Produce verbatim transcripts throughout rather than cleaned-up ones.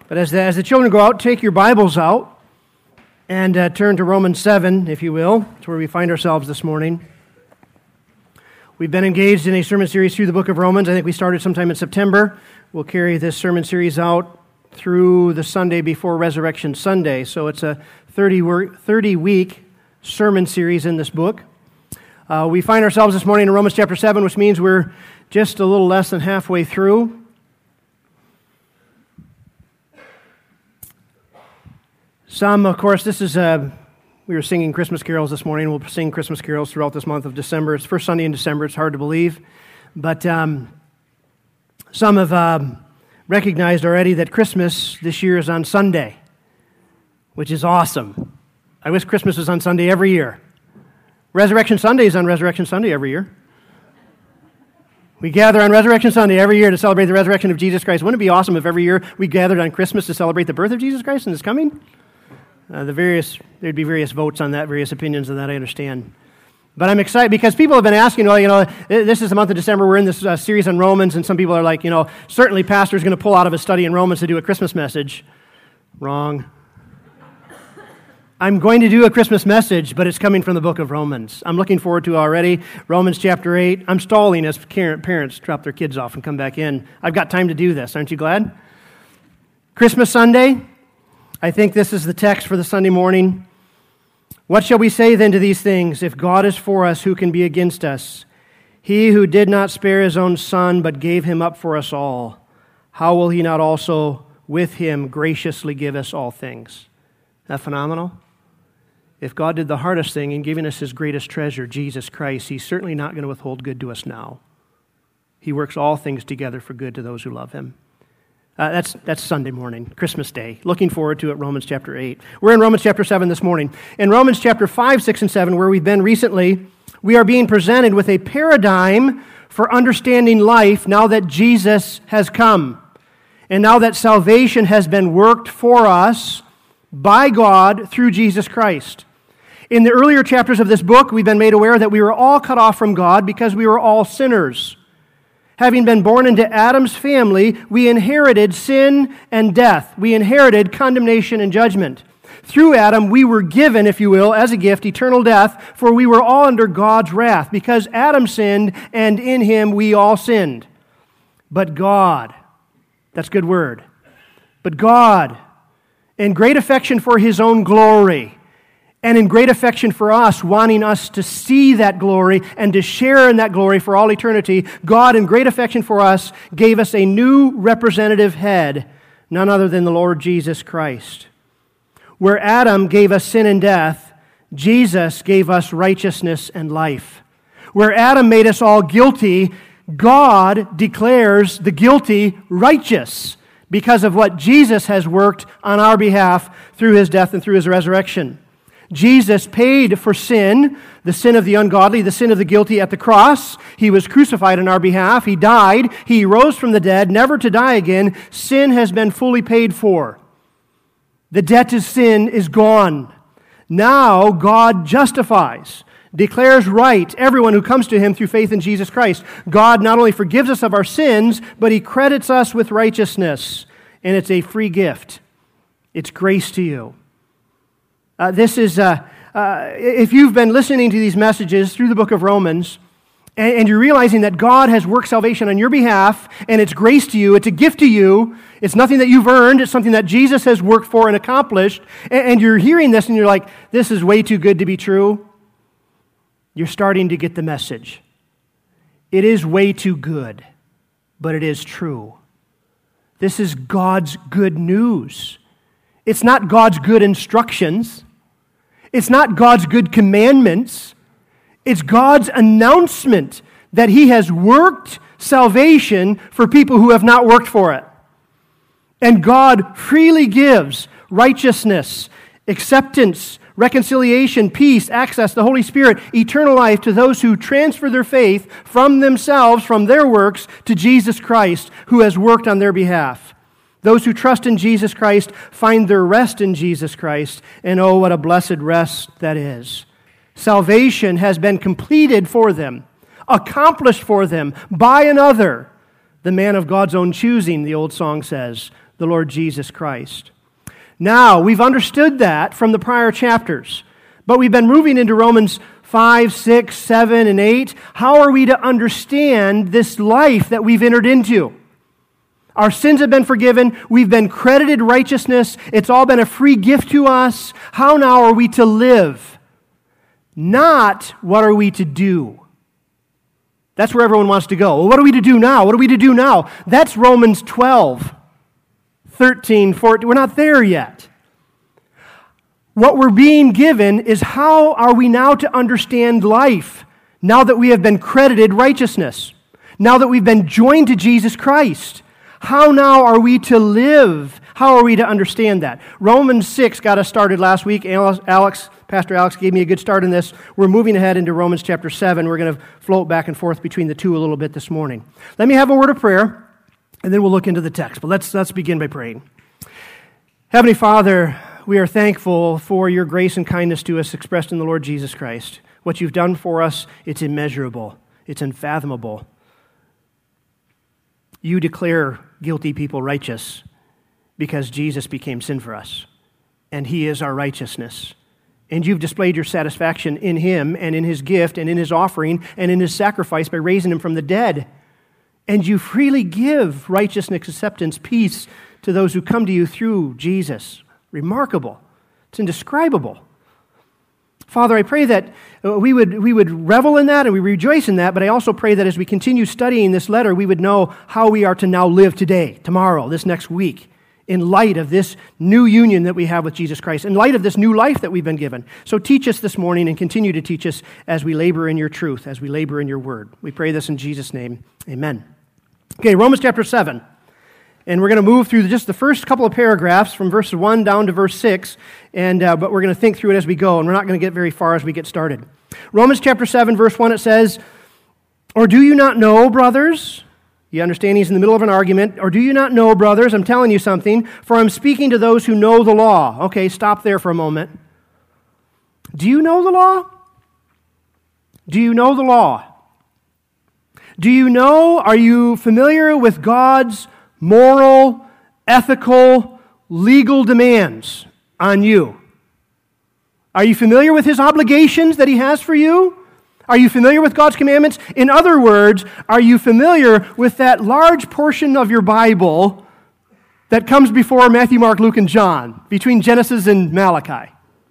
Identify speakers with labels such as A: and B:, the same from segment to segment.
A: But as the, as the children go out, take your Bibles out and uh, turn to Romans seven, if you will. It's where we find ourselves this morning. We've been engaged in a sermon series through the book of Romans. I think we started sometime in September. We'll carry this sermon series out through the Sunday before Resurrection Sunday. So it's a thirty-week sermon series in this book. Uh, we find ourselves this morning in Romans chapter seven, which means we're just a little less than halfway through. Some, of course, this is, uh, we were singing Christmas carols this morning. We'll sing Christmas carols throughout this month of December. It's first Sunday in December. It's hard to believe. But um, some have um, recognized already that Christmas this year is on Sunday, which is awesome. I wish Christmas was on Sunday every year. Resurrection Sunday is on Resurrection Sunday every year. We gather on Resurrection Sunday every year to celebrate the resurrection of Jesus Christ. Wouldn't it be awesome if every year we gathered on Christmas to celebrate the birth of Jesus Christ and His coming? Uh, the various there'd be various votes on that, various opinions on that, I understand. But I'm excited because people have been asking, well, you know, this is the month of December, we're in this uh, series on Romans, and some people are like, you know, certainly pastor's going to pull out of his study in Romans to do a Christmas message. Wrong. I'm going to do a Christmas message, but it's coming from the book of Romans. I'm looking forward to it already. Romans chapter eight. I'm stalling as parents drop their kids off and come back in. I've got time to do this. Aren't you glad? Christmas Sunday. I think this is the text for the Sunday morning. What shall we say then to these things? If God is for us, who can be against us? He who did not spare His own Son, but gave Him up for us all, how will He not also with Him graciously give us all things? Isn't that phenomenal? If God did the hardest thing in giving us His greatest treasure, Jesus Christ, He's certainly not going to withhold good to us now. He works all things together for good to those who love Him. Uh, that's that's Sunday morning, Christmas Day. Looking forward to it, Romans chapter eight. We're in Romans chapter seven this morning. In Romans chapter five, six, and seven, where we've been recently, we are being presented with a paradigm for understanding life now that Jesus has come. And now that salvation has been worked for us by God through Jesus Christ. In the earlier chapters of this book, we've been made aware that we were all cut off from God because we were all sinners. Having been born into Adam's family, we inherited sin and death. We inherited condemnation and judgment. Through Adam, we were given, if you will, as a gift, eternal death, for we were all under God's wrath, because Adam sinned, and in him we all sinned. But God, that's a good word, but God, in great affection for His own glory, and in great affection for us, wanting us to see that glory and to share in that glory for all eternity, God, in great affection for us, gave us a new representative head, none other than the Lord Jesus Christ. Where Adam gave us sin and death, Jesus gave us righteousness and life. Where Adam made us all guilty, God declares the guilty righteous because of what Jesus has worked on our behalf through His death and through His resurrection. Jesus paid for sin, the sin of the ungodly, the sin of the guilty at the cross. He was crucified on our behalf. He died. He rose from the dead, never to die again. Sin has been fully paid for. The debt to sin is gone. Now God justifies, declares right everyone who comes to Him through faith in Jesus Christ. God not only forgives us of our sins, but He credits us with righteousness. And it's a free gift. It's grace to you. Uh, this is, uh, uh, if you've been listening to these messages through the book of Romans, and, and you're realizing that God has worked salvation on your behalf, and it's grace to you, it's a gift to you, it's nothing that you've earned, it's something that Jesus has worked for and accomplished, and, and you're hearing this and you're like, this is way too good to be true, you're starting to get the message. It is way too good, but it is true. This is God's good news. It's not God's good instructions. It's not God's good commandments. It's God's announcement that He has worked salvation for people who have not worked for it. And God freely gives righteousness, acceptance, reconciliation, peace, access, the Holy Spirit, eternal life to those who transfer their faith from themselves, from their works, to Jesus Christ, who has worked on their behalf. Those who trust in Jesus Christ find their rest in Jesus Christ, and oh, what a blessed rest that is. Salvation has been completed for them, accomplished for them by another, the man of God's own choosing, the old song says, the Lord Jesus Christ. Now, we've understood that from the prior chapters, but we've been moving into Romans five, six, seven, and eight. How are we to understand this life that we've entered into? Our sins have been forgiven. We've been credited righteousness. It's all been a free gift to us. How now are we to live? Not what are we to do? That's where everyone wants to go. Well, what are we to do now? What are we to do now? That's Romans twelve, thirteen, fourteen. We're not there yet. What we're being given is how are we now to understand life now that we have been credited righteousness, now that we've been joined to Jesus Christ. How now are we to live? How are we to understand that? Romans six got us started last week. Alex, Pastor Alex gave me a good start in this. We're moving ahead into Romans chapter seven. We're going to float back and forth between the two a little bit this morning. Let me have a word of prayer, and then we'll look into the text. But let's, let's begin by praying. Heavenly Father, we are thankful for your grace and kindness to us expressed in the Lord Jesus Christ. What you've done for us, it's immeasurable. It's unfathomable. You declare guilty people righteous because Jesus became sin for us, and he is our righteousness. And you've displayed your satisfaction in him and in his gift and in his offering and in his sacrifice by raising him from the dead. And you freely give righteousness, acceptance, peace to those who come to you through Jesus. Remarkable. It's indescribable. Father, I pray that we would we would revel in that and we rejoice in that, but I also pray that as we continue studying this letter, we would know how we are to now live today, tomorrow, this next week, in light of this new union that we have with Jesus Christ, in light of this new life that we've been given. So teach us this morning and continue to teach us as we labor in your truth, as we labor in your word. We pray this in Jesus' name. Amen. Okay, Romans chapter seven. And we're going to move through just the first couple of paragraphs from verse one down to verse six, and uh, but we're going to think through it as we go, and we're not going to get very far as we get started. Romans chapter seven, verse one, it says, "Or do you not know, brothers?" You understand he's in the middle of an argument. "Or do you not know, brothers, I'm telling you something, for I'm speaking to those who know the law." Okay, stop there for a moment. Do you know the law? Do you know the law? Do you know, are you familiar with God's moral, ethical, legal demands on you? Are you familiar with his obligations that he has for you? Are you familiar with God's commandments? In other words, are you familiar with that large portion of your Bible that comes before Matthew, Mark, Luke, and John, between Genesis and Malachi?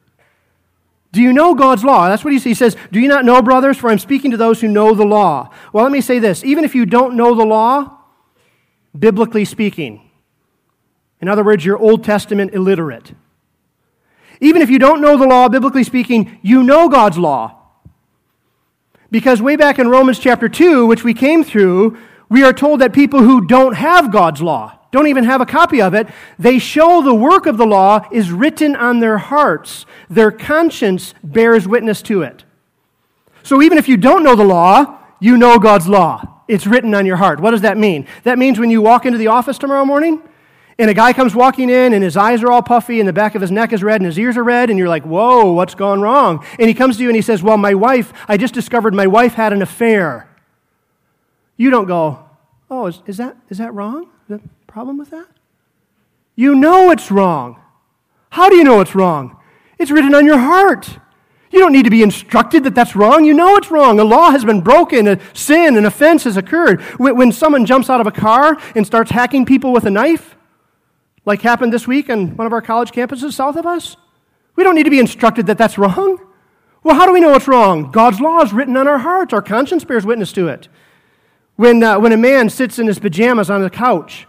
A: Do you know God's law? That's what he says. "Do you not know, brothers, for I'm speaking to those who know the law." Well, let me say this. Even if you don't know the law, biblically speaking, in other words, you're Old Testament illiterate. Even if you don't know the law, biblically speaking, you know God's law. Because way back in Romans chapter two, which we came through, we are told that people who don't have God's law, don't even have a copy of it, they show the work of the law is written on their hearts. Their conscience bears witness to it. So even if you don't know the law, you know God's law. It's written on your heart. What does that mean? That means when you walk into the office tomorrow morning, and a guy comes walking in, and his eyes are all puffy, and the back of his neck is red, and his ears are red, and you're like, whoa, what's gone wrong? And he comes to you and he says, well, my wife, I just discovered my wife had an affair. You don't go, oh, is, is that is that wrong? Is there a problem with that? You know it's wrong. How do you know it's wrong? It's written on your heart. You don't need to be instructed that that's wrong. You know it's wrong. A law has been broken. A sin, an offense has occurred. When someone jumps out of a car and starts hacking people with a knife, like happened this week on one of our college campuses south of us, we don't need to be instructed that that's wrong. Well, how do we know it's wrong? God's law is written on our hearts. Our conscience bears witness to it. When, uh, when a man sits in his pajamas on the couch,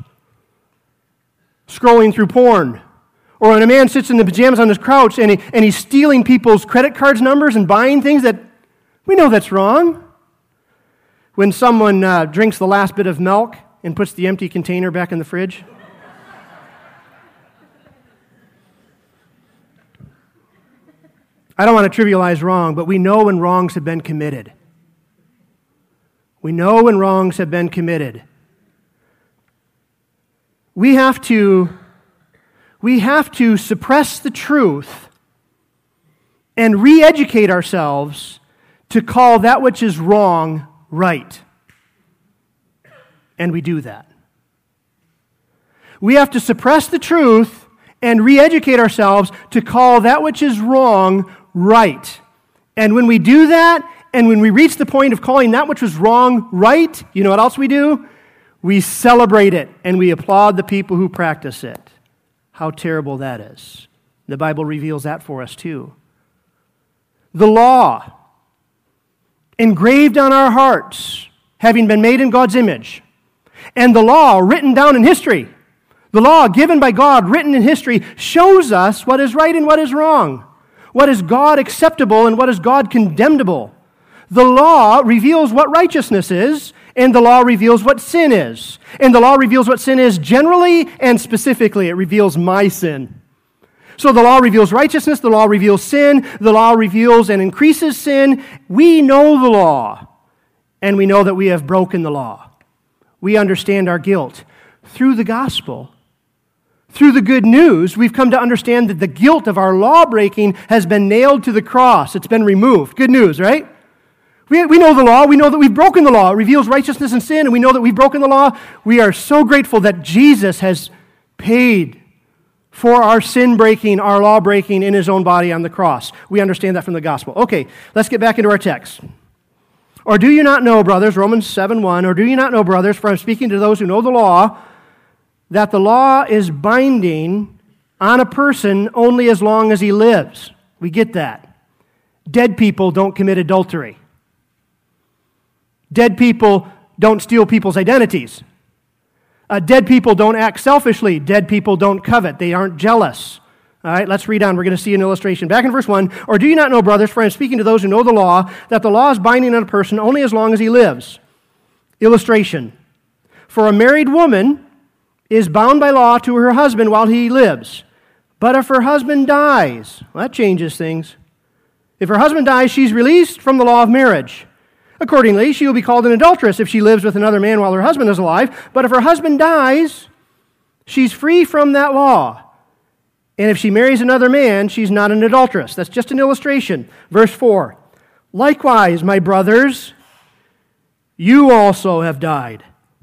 A: scrolling through porn, or when a man sits in the pajamas on his couch and, he, and he's stealing people's credit cards numbers and buying things that we know that's wrong. When someone uh, drinks the last bit of milk and puts the empty container back in the fridge. I don't want to trivialize wrong, but we know when wrongs have been committed. We know when wrongs have been committed. We have to We have to suppress the truth and re-educate ourselves to call that which is wrong right. And we do that. We have to suppress the truth and re-educate ourselves to call that which is wrong right. And when we do that, and when we reach the point of calling that which was wrong right, you know what else we do? We celebrate it, and we applaud the people who practice it. How terrible that is. The Bible reveals that for us too. The law, engraved on our hearts, having been made in God's image, and the law written down in history, the law given by God, written in history, shows us what is right and what is wrong, what is God acceptable and what is God condemnable. The law reveals what righteousness is, and the law reveals what sin is. And the law reveals what sin is generally and specifically. It reveals my sin. So the law reveals righteousness, the law reveals sin, the law reveals and increases sin. We know the law, and we know that we have broken the law. We understand our guilt. Through the gospel, through the good news, we've come to understand that the guilt of our law breaking has been nailed to the cross. It's been removed. Good news, right? We, we know the law. We know that we've broken the law. It reveals righteousness and sin, and we know that we've broken the law. We are so grateful that Jesus has paid for our sin breaking, our law breaking in his own body on the cross. We understand that from the gospel. Okay, let's get back into our text. Or do you not know, brothers, Romans seven one, or do you not know, brothers, for I'm speaking to those who know the law, that the law is binding on a person only as long as he lives. We get that. Dead people don't commit adultery. Dead people don't steal people's identities. Uh, dead people don't act selfishly. Dead people don't covet. They aren't jealous. All right, let's read on. We're going to see an illustration. Back in verse one, or do you not know, brothers, for I am speaking to those who know the law, that the law is binding on a person only as long as he lives. Illustration. For a married woman is bound by law to her husband while he lives. But if her husband dies, well, that changes things. If her husband dies, she's released from the law of marriage. Accordingly, she will be called an adulteress if she lives with another man while her husband is alive. But if her husband dies, she's free from that law. And if she marries another man, she's not an adulteress. That's just an illustration. Verse four. Likewise, my brothers, you also have died.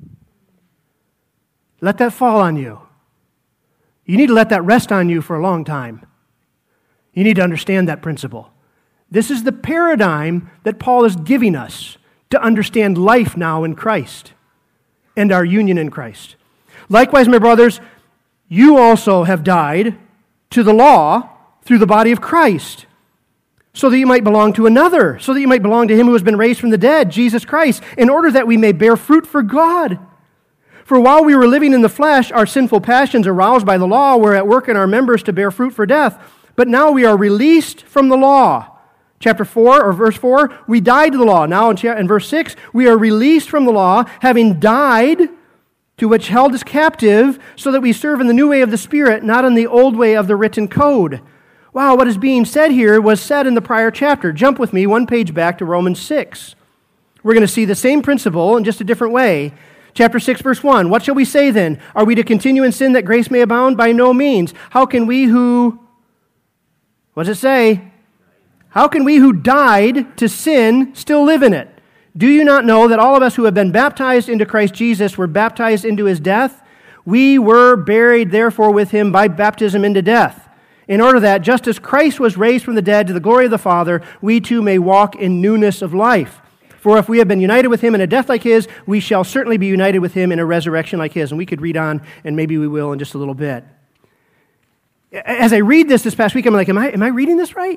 A: Let that fall on you. You need to let that rest on you for a long time. You need to understand that principle. This is the paradigm that Paul is giving us to understand life now in Christ and our union in Christ. Likewise, my brothers, you also have died to the law through the body of Christ, so that you might belong to another, so that you might belong to him who has been raised from the dead, Jesus Christ, in order that we may bear fruit for God. For while we were living in the flesh, our sinful passions aroused by the law were at work in our members to bear fruit for death. But now we are released from the law. Chapter four, or verse four, we died to the law. Now in verse six, we are released from the law, having died to which held us captive, so that we serve in the new way of the Spirit, not in the old way of the written code. Wow, what is being said here was said in the prior chapter. Jump with me one page back to Romans six. We're going to see the same principle in just a different way. Chapter six, verse one, what shall we say then? Are we to continue in sin that grace may abound? By no means. How can we who, what does it say? How can we who died to sin still live in it? Do you not know that all of us who have been baptized into Christ Jesus were baptized into his death? We were buried therefore with him by baptism into death, in order that just as Christ was raised from the dead to the glory of the Father, we too may walk in newness of life. For if we have been united with him in a death like his, we shall certainly be united with him in a resurrection like his. And we could read on, and maybe we will in just a little bit. As I read this this past week, I'm like, am I, am I reading this right?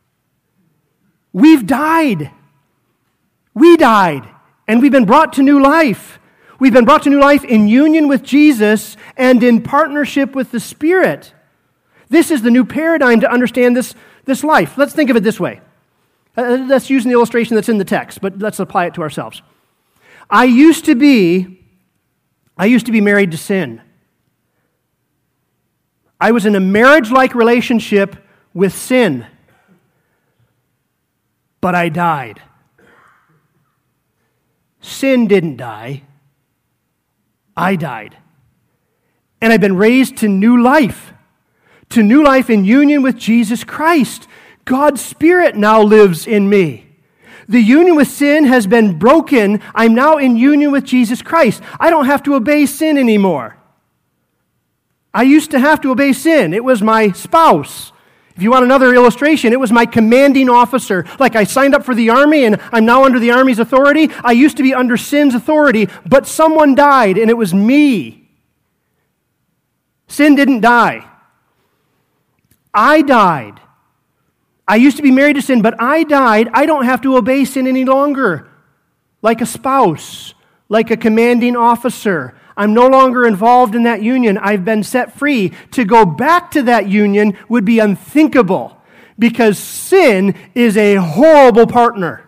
A: We've died. We died, and we've been brought to new life. We've been brought to new life in union with Jesus and in partnership with the Spirit. This is the new paradigm to understand this, this life. Let's think of it this way. Uh, let's use an illustration that's in the text, but let's apply it to ourselves. I used to be, I used to be married to sin. I was in a marriage-like relationship with sin, but I died. Sin didn't die. I died. And I've been raised to new life, to new life in union with Jesus Christ. God's Spirit now lives in me. The union with sin has been broken. I'm now in union with Jesus Christ. I don't have to obey sin anymore. I used to have to obey sin. It was my spouse. If you want another illustration, it was my commanding officer. Like I signed up for the army and I'm now under the army's authority. I used to be under sin's authority, but someone died and it was me. Sin didn't die. I died. I used to be married to sin, but I died. I don't have to obey sin any longer. Like a spouse, like a commanding officer. I'm no longer involved in that union. I've been set free. To go back to that union would be unthinkable because sin is a horrible partner.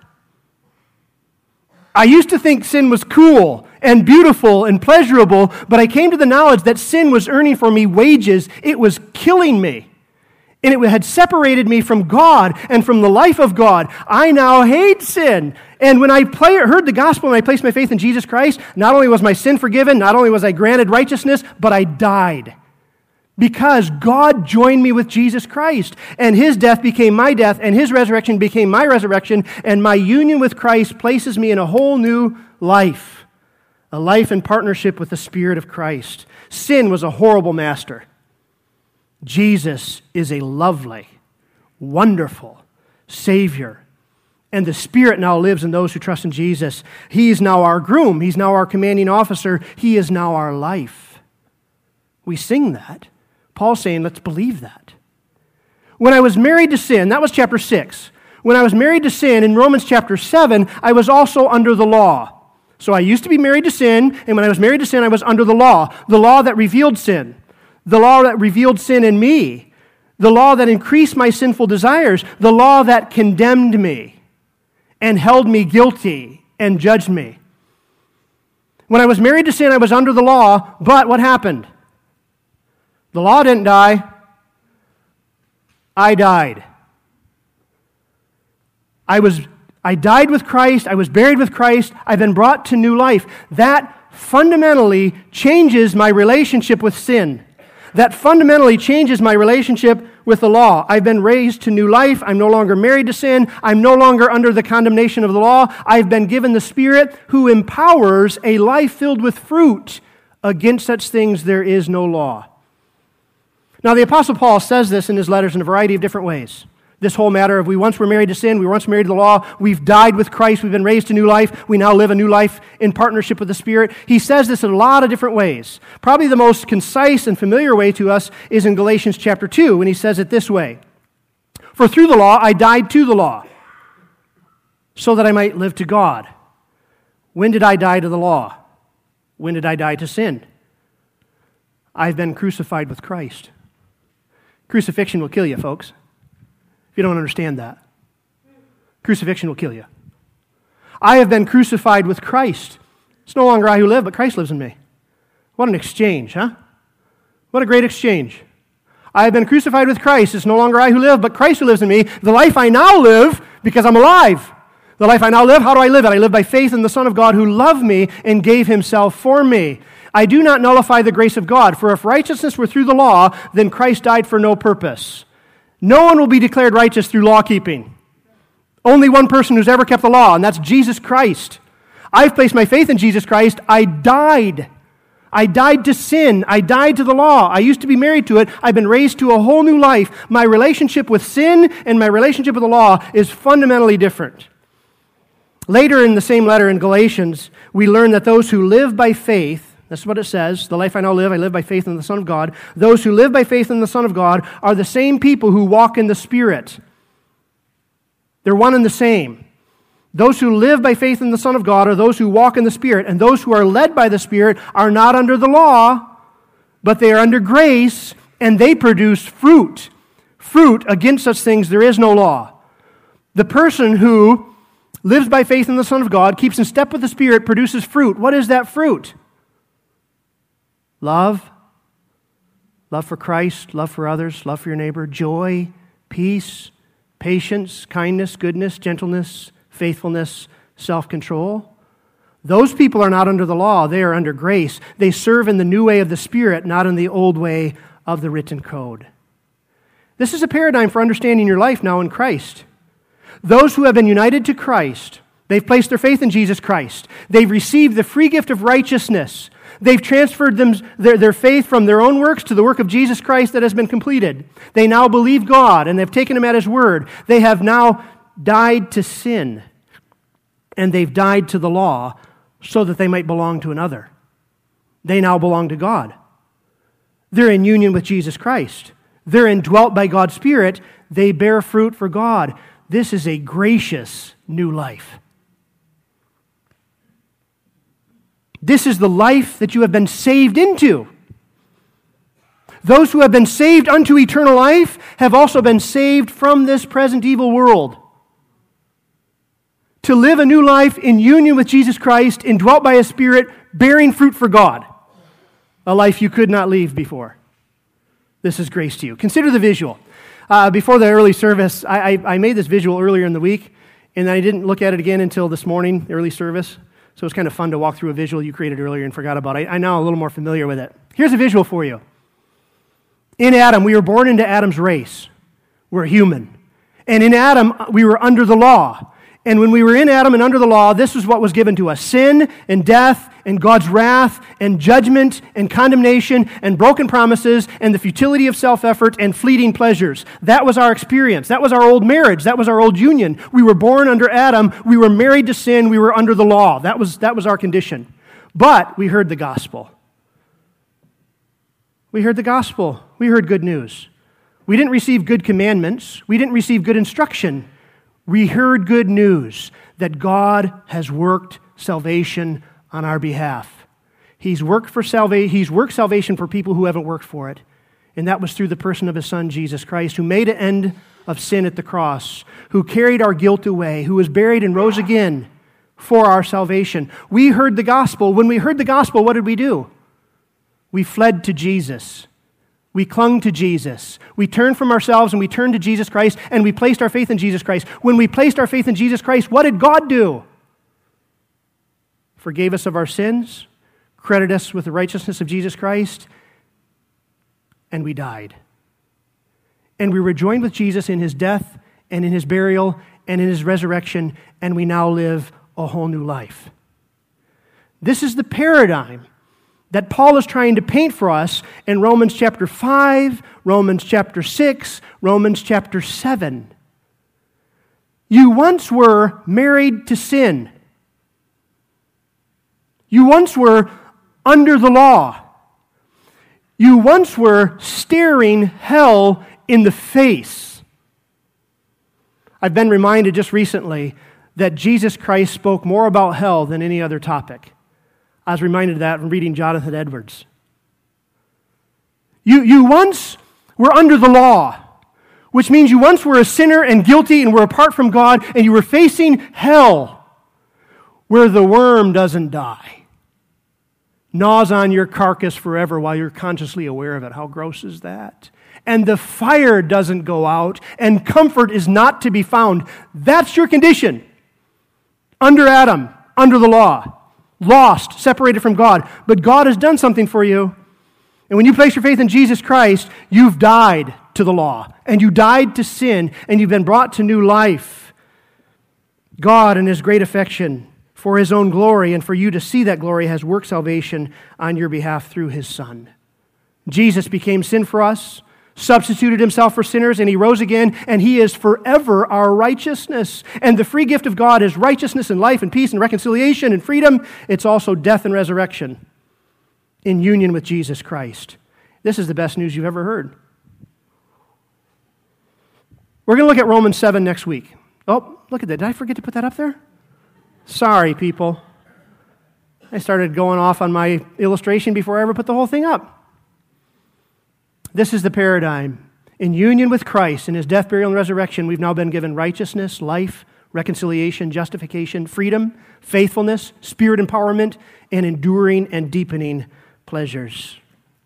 A: I used to think sin was cool and beautiful and pleasurable, but I came to the knowledge that sin was earning for me wages. It was killing me. And it had separated me from God and from the life of God. I now hate sin. And when I play, heard the gospel and I placed my faith in Jesus Christ, not only was my sin forgiven, not only was I granted righteousness, but I died. Because God joined me with Jesus Christ. And His death became my death, and His resurrection became my resurrection, and my union with Christ places me in a whole new life. A life in partnership with the Spirit of Christ. Sin was a horrible master. Jesus is a lovely, wonderful Savior. And the Spirit now lives in those who trust in Jesus. He is now our groom. He's now our commanding officer. He is now our life. We sing that. Paul's saying, let's believe that. When I was married to sin, that was chapter six. When I was married to sin, in Romans chapter seven, I was also under the law. So I used to be married to sin, and when I was married to sin, I was under the law. The law that revealed sin. The law that revealed sin in me, the law that increased my sinful desires, the law that condemned me and held me guilty and judged me. When I was married to sin, I was under the law, but what happened? The law didn't die. I died. I was I died with Christ, I was buried with Christ, I've been brought to new life. That fundamentally changes my relationship with sin. That fundamentally changes my relationship with the law. I've been raised to new life. I'm no longer married to sin. I'm no longer under the condemnation of the law. I've been given the Spirit who empowers a life filled with fruit. Against such things there is no law. Now, the Apostle Paul says this in his letters in a variety of different ways. This whole matter of we once were married to sin, we were once married to the law, we've died with Christ, we've been raised to new life, we now live a new life in partnership with the Spirit. He says this in a lot of different ways. Probably the most concise and familiar way to us is in Galatians chapter two, when he says it this way. For through the law I died to the law, so that I might live to God. When did I die to the law? When did I die to sin? I've been crucified with Christ. Crucifixion will kill you, folks. If you don't understand that. Crucifixion will kill you. I have been crucified with Christ. It's no longer I who live, but Christ lives in me. What an exchange, huh? What a great exchange. I have been crucified with Christ. It's no longer I who live, but Christ who lives in me. The life I now live, because I'm alive. The life I now live, how do I live it? I live by faith in the Son of God who loved me and gave Himself for me. I do not nullify the grace of God, for if righteousness were through the law, then Christ died for no purpose. No one will be declared righteous through law keeping. Only one person who's ever kept the law, and that's Jesus Christ. I've placed my faith in Jesus Christ. I died. I died to sin. I died to the law. I used to be married to it. I've been raised to a whole new life. My relationship with sin and my relationship with the law is fundamentally different. Later in the same letter in Galatians, we learn that those who live by faith, that's what it says. The life I now live, I live by faith in the Son of God. Those who live by faith in the Son of God are the same people who walk in the Spirit. They're one and the same. Those who live by faith in the Son of God are those who walk in the Spirit. And those who are led by the Spirit are not under the law, but they are under grace, and they produce fruit. Fruit, against such things there is no law. The person who lives by faith in the Son of God, keeps in step with the Spirit, produces fruit. What is that fruit? Love, love for Christ, love for others, love for your neighbor, joy, peace, patience, kindness, goodness, gentleness, faithfulness, self-control. Those people are not under the law, they are under grace. They serve in the new way of the Spirit, not in the old way of the written code. This is a paradigm for understanding your life now in Christ. Those who have been united to Christ, they've placed their faith in Jesus Christ. They've received the free gift of righteousness. They've transferred them, their, their faith from their own works to the work of Jesus Christ that has been completed. They now believe God, and they've taken Him at His word. They have now died to sin, and they've died to the law so that they might belong to another. They now belong to God. They're in union with Jesus Christ. They're indwelt by God's Spirit. They bear fruit for God. This is a gracious new life. This is the life that you have been saved into. Those who have been saved unto eternal life have also been saved from this present evil world. To live a new life in union with Jesus Christ, indwelt by His Spirit, bearing fruit for God. A life you could not leave before. This is grace to you. Consider the visual. Uh, before the early service, I, I, I made this visual earlier in the week, and I didn't look at it again until this morning, the early service. So it's kind of fun to walk through a visual you created earlier and forgot about. I, I'm now a little more familiar with it. Here's a visual for you. In Adam, we were born into Adam's race. We're human. And in Adam, we were under the law. And when we were in Adam and under the law, this is what was given to us. Sin and death and God's wrath and judgment and condemnation and broken promises and the futility of self-effort and fleeting pleasures. That was our experience. That was our old marriage. That was our old union. We were born under Adam. We were married to sin. We were under the law. That was, that was our condition. But we heard the gospel. We heard the gospel. We heard good news. We didn't receive good commandments. We didn't receive good instruction. We heard good news that God has worked salvation on our behalf. He's worked for salvation. He's worked salvation for people who haven't worked for it. And that was through the person of His Son, Jesus Christ, who made an end of sin at the cross, who carried our guilt away, who was buried and rose again for our salvation. We heard the gospel. When we heard the gospel, what did we do? We fled to Jesus. We clung to Jesus. We turned from ourselves and we turned to Jesus Christ, and we placed our faith in Jesus Christ. When we placed our faith in Jesus Christ, what did God do? Forgave us of our sins, credited us with the righteousness of Jesus Christ, and we died. And we were joined with Jesus in His death and in His burial and in His resurrection, and we now live a whole new life. This is the paradigm that Paul is trying to paint for us in Romans chapter five, Romans chapter six, Romans chapter seven. You once were married to sin. You once were under the law. You once were staring hell in the face. I've been reminded just recently that Jesus Christ spoke more about hell than any other topic. I was reminded of that from reading Jonathan Edwards. You, you once were under the law, which means you once were a sinner and guilty and were apart from God, and you were facing hell, where the worm doesn't die, gnaws on your carcass forever while you're consciously aware of it. How gross is that? And the fire doesn't go out, and comfort is not to be found. That's your condition. Under Adam, under the law. Lost, separated from God. But God has done something for you. And when you place your faith in Jesus Christ, you've died to the law. And you died to sin. And you've been brought to new life. God, in His great affection for His own glory and for you to see that glory, has worked salvation on your behalf through His Son. Jesus became sin for us, substituted Himself for sinners, and He rose again, and He is forever our righteousness. And the free gift of God is righteousness and life and peace and reconciliation and freedom. It's also death and resurrection in union with Jesus Christ. This is the best news you've ever heard. We're going to look at Romans seven next week. Oh, look at that. Did I forget to put that up there? Sorry, people. I started going off on my illustration before I ever put the whole thing up. This is the paradigm. In union with Christ, in His death, burial, and resurrection, we've now been given righteousness, life, reconciliation, justification, freedom, faithfulness, spirit empowerment, and enduring and deepening pleasures.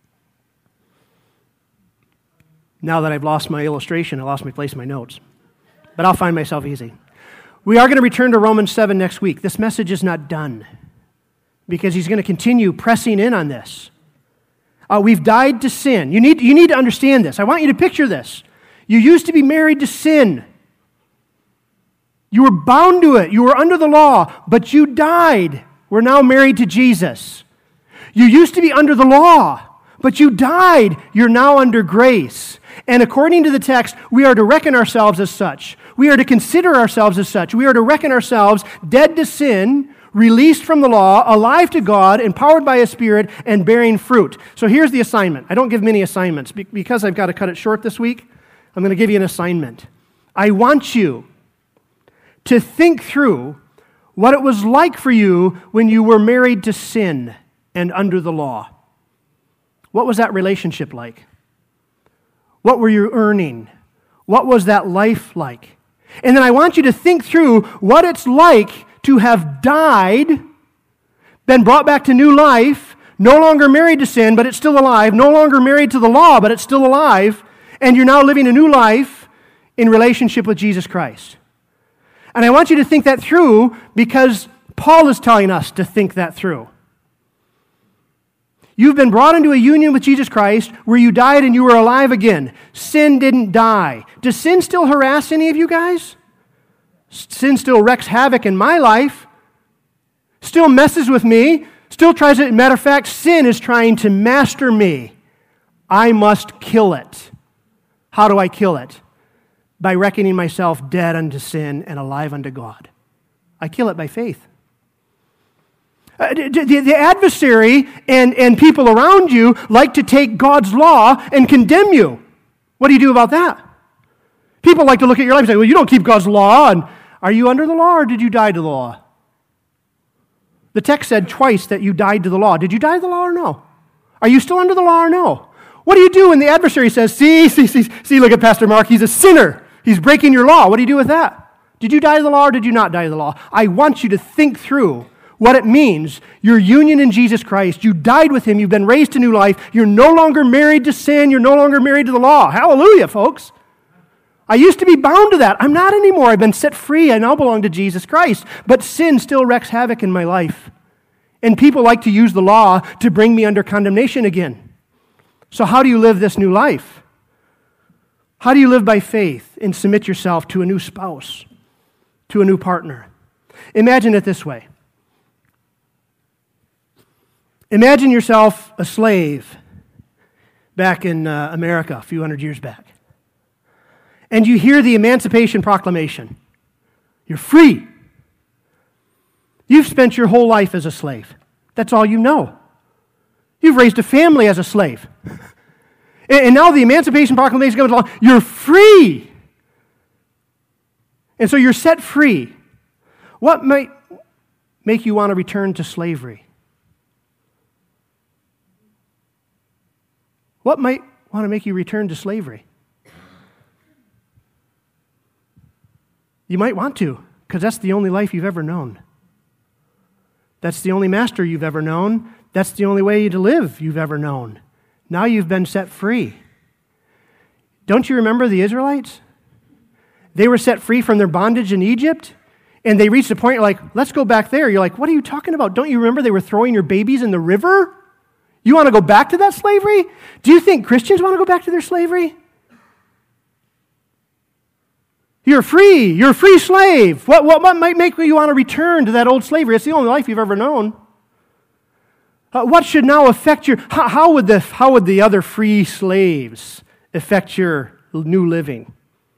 A: Now that I've lost my illustration, I lost my place in my notes. But I'll find myself easy. We are going to return to Romans seven next week. This message is not done because he's going to continue pressing in on this. Uh, we've died to sin. You need, you need to understand this. I want you to picture this. You used to be married to sin. You were bound to it. You were under the law, but you died. We're now married to Jesus. You used to be under the law, but you died. You're now under grace. And according to the text, we are to reckon ourselves as such. We are to consider ourselves as such. We are to reckon ourselves dead to sin, released from the law, alive to God, empowered by His Spirit, and bearing fruit. So here's the assignment. I don't give many assignments. Because I've got to cut it short this week, I'm going to give you an assignment. I want you to think through what it was like for you when you were married to sin and under the law. What was that relationship like? What were you earning? What was that life like? And then I want you to think through what it's like to have died, been brought back to new life, no longer married to sin, but it's still alive, no longer married to the law, but it's still alive, and you're now living a new life in relationship with Jesus Christ. And I want you to think that through because Paul is telling us to think that through. You've been brought into a union with Jesus Christ where you died and you were alive again. Sin didn't die. Does sin still harass any of you guys? Sin still wreaks havoc in my life. Still messes with me. Still tries to, matter of fact, sin is trying to master me. I must kill it. How do I kill it? By reckoning myself dead unto sin and alive unto God. I kill it by faith. Uh, the, the adversary and, and people around you like to take God's law and condemn you. What do you do about that? People like to look at your life and say, well, you don't keep God's law. And are you under the law or did you die to the law? The text said twice that you died to the law. Did you die to the law or no? Are you still under the law or no? What do you do when the adversary says, see, see, see, see, look at Pastor Mark, he's a sinner. He's breaking your law. What do you do with that? Did you die to the law or did you not die to the law? I want you to think through what it means. Your union in Jesus Christ. You died with Him. You've been raised to new life. You're no longer married to sin. You're no longer married to the law. Hallelujah, folks. I used to be bound to that. I'm not anymore. I've been set free. I now belong to Jesus Christ. But sin still wreaks havoc in my life. And people like to use the law to bring me under condemnation again. So how do you live this new life? How do you live by faith and submit yourself to a new spouse, to a new partner? Imagine it this way. Imagine yourself a slave back in uh, America a few hundred years back. And you hear the Emancipation Proclamation. You're free. You've spent your whole life as a slave. That's all you know. You've raised a family as a slave. And now the Emancipation Proclamation comes along. You're free. And so you're set free. What might make you want to return to slavery? What might want to make you return to slavery? You might want to, because that's the only life you've ever known. That's the only master you've ever known. That's the only way to live you've ever known. Now you've been set free. Don't you remember the Israelites? They were set free from their bondage in Egypt, and they reached a point, you're like, let's go back there. You're like, what are you talking about? Don't you remember they were throwing your babies in the river? You want to go back to that slavery? Do you think Christians want to go back to their slavery? You're free. You're a free slave. What, what, what might make you want to return to that old slavery? It's the only life you've ever known. Uh, what should now affect your, how, how, would the, how would the other free slaves affect your new living?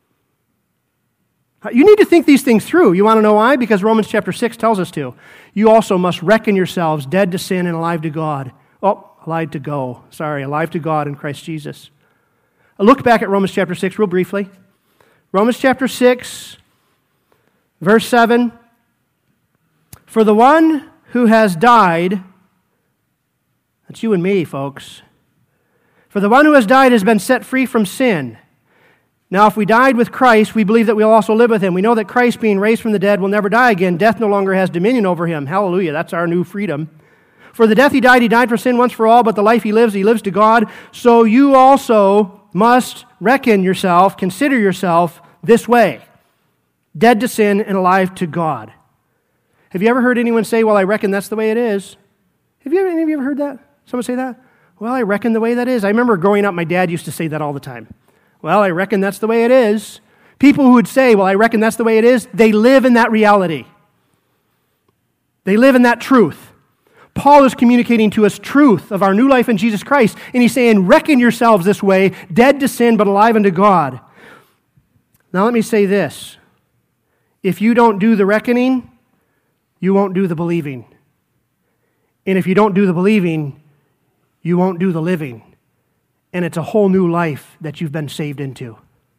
A: You need to think these things through. You want to know why? Because Romans chapter six tells us to. You also must reckon yourselves dead to sin and alive to God. Oh, alive to go. Sorry, alive to God in Christ Jesus. Look back at Romans chapter six real briefly. Romans chapter six, verse seven. For the one who has died, that's you and me, folks. For the one who has died has been set free from sin. Now, if we died with Christ, we believe that we'll also live with Him. We know that Christ, being raised from the dead, will never die again. Death no longer has dominion over Him. Hallelujah, that's our new freedom. For the death He died, He died for sin once for all, but the life He lives, He lives to God. So you also must reckon yourself, consider yourself this way, dead to sin and alive to God. Have you ever heard anyone say, well, I reckon that's the way it is? Have you ever, any of you ever heard that? Someone say that? Well, I reckon the way that is. I remember growing up, my dad used to say that all the time. Well, I reckon that's the way it is. People who would say, well, I reckon that's the way it is, they live in that reality. They live in that truth. Paul is communicating to us truth of our new life in Jesus Christ, and he's saying, reckon yourselves this way, dead to sin but alive unto God. Now let me say this. If you don't do the reckoning, you won't do the believing. And if you don't do the believing, you won't do the living. And it's a whole new life that you've been saved into.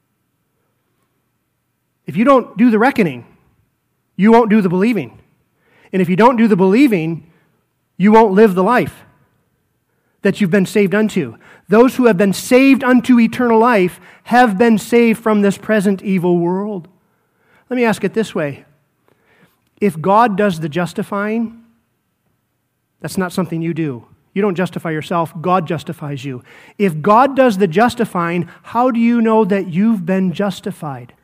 A: If you don't do the reckoning, you won't do the believing. And if you don't do the believing, you won't live the life that you've been saved unto. Those who have been saved unto eternal life have been saved from this present evil world. Let me ask it this way. If God does the justifying, that's not something you do. You don't justify yourself, God justifies you. If God does the justifying, how do you know that you've been justified?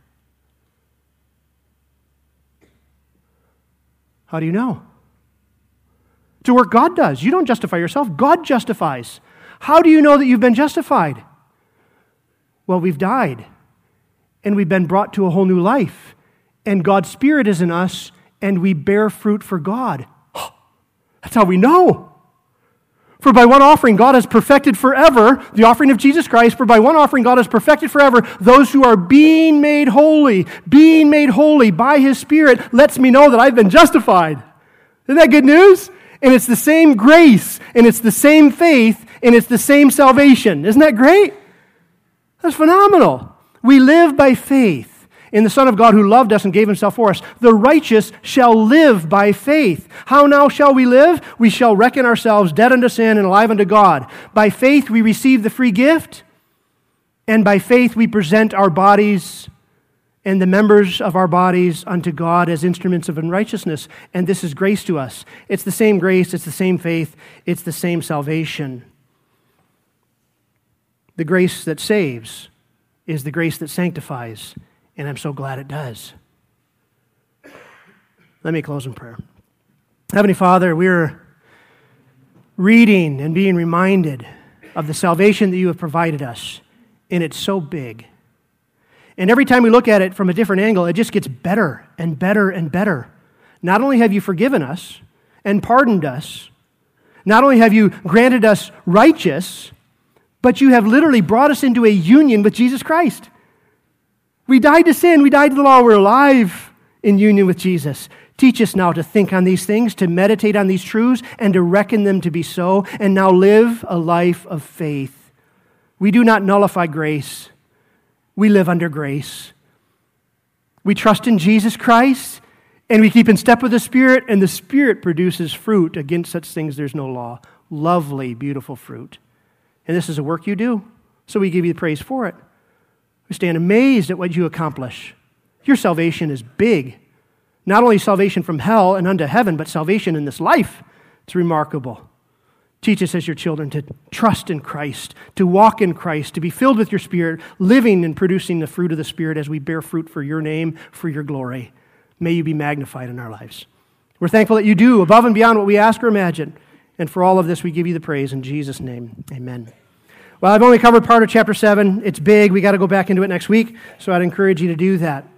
A: How do you know? It's a work God does. You don't justify yourself, God justifies. How do you know that you've been justified? Well, we've died, and we've been brought to a whole new life, and God's Spirit is in us, and we bear fruit for God. That's how we know. For by one offering God has perfected forever, the offering of Jesus Christ, for by one offering God has perfected forever those who are being made holy. Being made holy by His Spirit lets me know that I've been justified. Isn't that good news? And it's the same grace, and it's the same faith, and it's the same salvation. Isn't that great? That's phenomenal. We live by faith in the Son of God who loved us and gave Himself for us. The righteous shall live by faith. How now shall we live? We shall reckon ourselves dead unto sin and alive unto God. By faith we receive the free gift, and by faith we present our bodies and the members of our bodies unto God as instruments of unrighteousness. And this is grace to us. It's the same grace, it's the same faith, it's the same salvation. The grace that saves is the grace that sanctifies. And I'm so glad it does. Let me close in prayer. Heavenly Father, we're reading and being reminded of the salvation that you have provided us, and it's so big. And every time we look at it from a different angle, it just gets better and better and better. Not only have you forgiven us and pardoned us, not only have you granted us righteous, but you have literally brought us into a union with Jesus Christ. We died to sin, we died to the law, we're alive in union with Jesus. Teach us now to think on these things, to meditate on these truths, and to reckon them to be so, and now live a life of faith. We do not nullify grace. We live under grace. We trust in Jesus Christ, and we keep in step with the Spirit, and the Spirit produces fruit. Against such things there's no law. Lovely, beautiful fruit. And this is a work you do, so we give you praise for it. We stand amazed at what you accomplish. Your salvation is big. Not only salvation from hell and unto heaven, but salvation in this life. It's remarkable. Teach us as your children to trust in Christ, to walk in Christ, to be filled with your Spirit, living and producing the fruit of the Spirit as we bear fruit for your name, for your glory. May you be magnified in our lives. We're thankful that you do above and beyond what we ask or imagine. And for all of this, we give you the praise in Jesus' name. Amen. Well, I've only covered part of chapter seven. It's big. We got to go back into it next week, so I'd encourage you to do that.